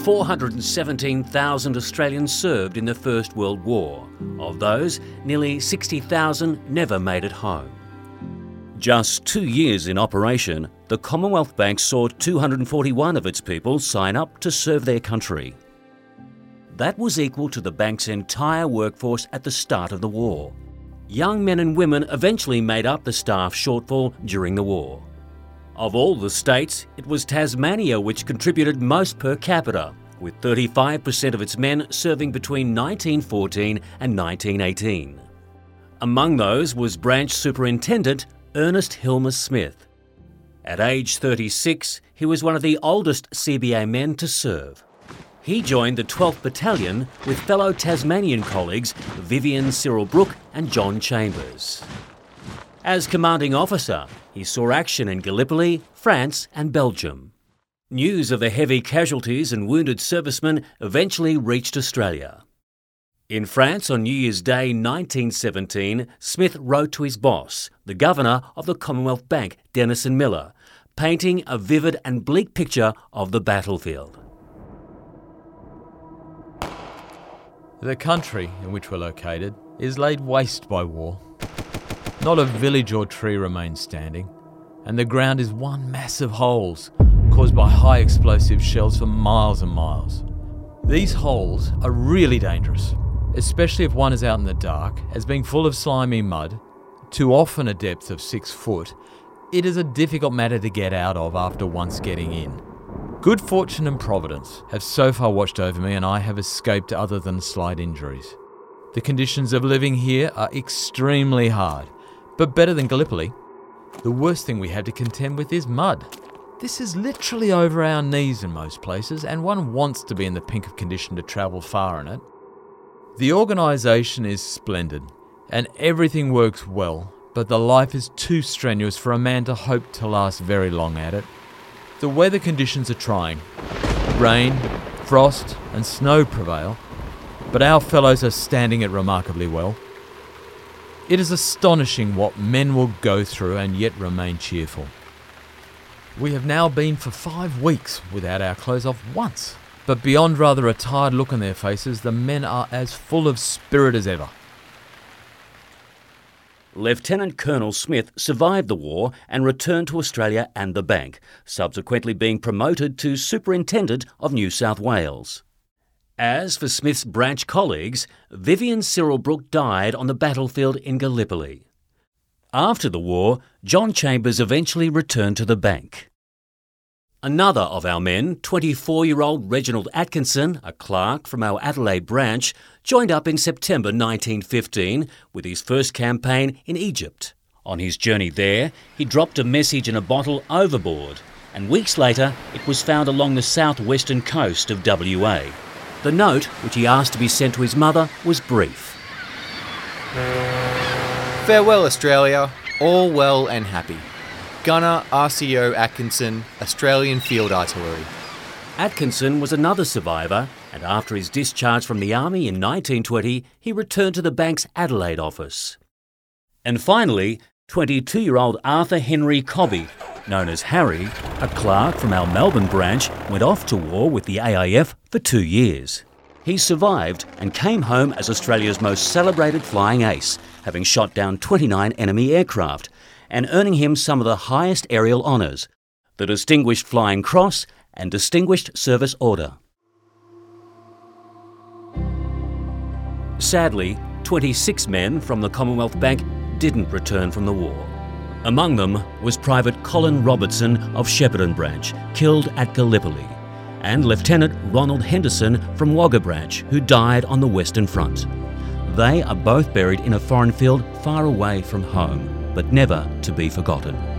417,000 Australians served in the First World War. Of those, nearly 60,000 never made it home. Just 2 years in operation, the Commonwealth Bank saw 241 of its people sign up to serve their country. That was equal to the bank's entire workforce at the start of the war. Young men and women eventually made up the staff shortfall during the war. Of all the states, it was Tasmania which contributed most per capita, with 35% of its men serving between 1914 and 1918. Among those was Branch Superintendent Ernest Hilmer Smith. At age 36, he was one of the oldest CBA men to serve. He joined the 12th Battalion with fellow Tasmanian colleagues Vivian Cyril Brooke and John Chambers. As commanding officer, he saw action in Gallipoli, France and Belgium. News of the heavy casualties and wounded servicemen eventually reached Australia. In France on New Year's Day 1917, Smith wrote to his boss, the Governor of the Commonwealth Bank, Denison Miller, painting a vivid and bleak picture of the battlefield. The country in which we're located is laid waste by war. Not a village or tree remains standing, and the ground is one mass of holes caused by high explosive shells for miles and miles. These holes are really dangerous, especially if one is out in the dark, as being full of slimy mud, too often a depth of 6 foot, it is a difficult matter to get out of after once getting in. Good fortune and providence have so far watched over me, and I have escaped other than slight injuries. The conditions of living here are extremely hard, but better than Gallipoli. The worst thing we have to contend with is mud. This is literally over our knees in most places, and one wants to be in the pink of condition to travel far in it. The organisation is splendid, and everything works well, but the life is too strenuous for a man to hope to last very long at it. The weather conditions are trying. Rain, frost and snow prevail, but our fellows are standing it remarkably well. It is astonishing what men will go through and yet remain cheerful. We have now been for 5 weeks without our clothes off once, but beyond rather a tired look on their faces, the men are as full of spirit as ever. Lieutenant Colonel Smith survived the war and returned to Australia and the bank, subsequently being promoted to Superintendent of New South Wales. As for Smith's branch colleagues, Vivian Cyril Brooke died on the battlefield in Gallipoli. After the war, John Chambers eventually returned to the bank. Another of our men, 24-year-old Reginald Atkinson, a clerk from our Adelaide branch, joined up in September 1915 with his first campaign in Egypt. On his journey there, he dropped a message in a bottle overboard, and weeks later it was found along the southwestern coast of WA. The note, which he asked to be sent to his mother, was brief. Farewell, Australia. All well and happy. Gunner RCO Atkinson, Australian Field Artillery. Atkinson was another survivor, and after his discharge from the Army in 1920, he returned to the bank's Adelaide office. And finally, 22-year-old Arthur Henry Cobby, known as Harry, a clerk from our Melbourne branch, went off to war with the AIF for 2 years. He survived and came home as Australia's most celebrated flying ace, having shot down 29 enemy aircraft, and earning him some of the highest aerial honours, the Distinguished Flying Cross and Distinguished Service Order. Sadly, 26 men from the Commonwealth Bank didn't return from the war. Among them was Private Colin Robertson of Shepparton Branch, killed at Gallipoli, and Lieutenant Ronald Henderson from Wagga Branch, who died on the Western Front. They are both buried in a foreign field far away from home, but never to be forgotten.